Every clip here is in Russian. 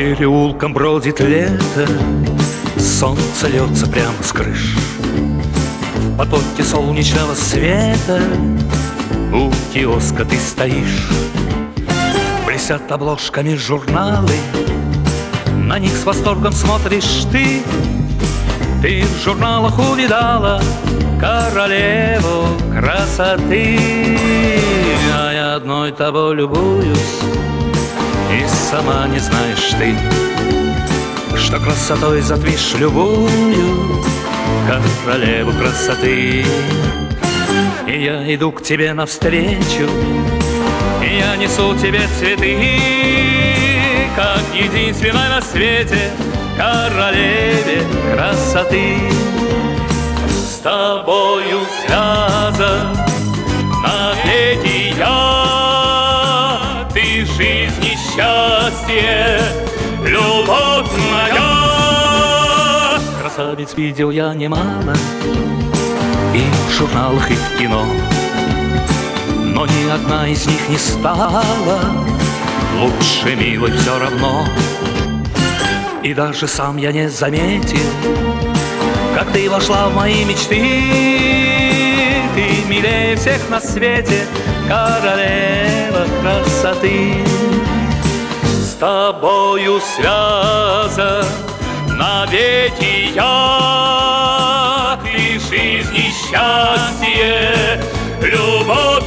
переулкам бродит лето, солнце льется прямо с крыш. В потоке солнечного света у киоска ты стоишь. Блестят обложками журналы, на них с восторгом смотришь ты. Ты в журналах увидала королеву красоты, а я одной тобой любуюсь, и сама не знаешь ты, что красотой затмишь любую королеву красоты. И я иду к тебе навстречу, и я несу тебе цветы, как единственной на свете королеве красоты. С тобою связан навеки я, ты жизнь и счастье, любовь моя. Красавиц видел я немало и в журналах, и в кино, но ни одна из них не стала лучше милой все равно. И даже сам я не заметил, как ты вошла в мои мечты. Ты милее всех на свете, королева красоты. С тобою связан навеки я, ты жизнь и счастье, любовь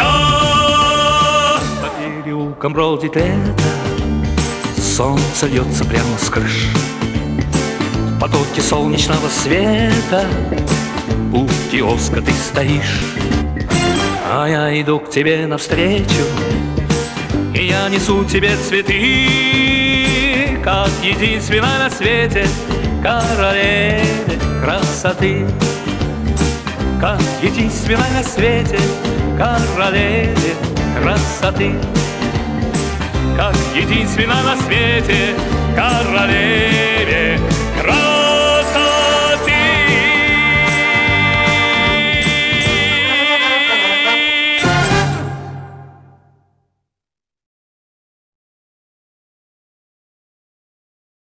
моя. По переулкам бродит лето, солнце льется прямо с крыш. В потоке солнечного света у киоска ты стоишь. А я иду к тебе навстречу, и я несу тебе цветы, как единственной на свете королеве красоты. Как единственной на свете королеве красоты. Как единственной на свете королеве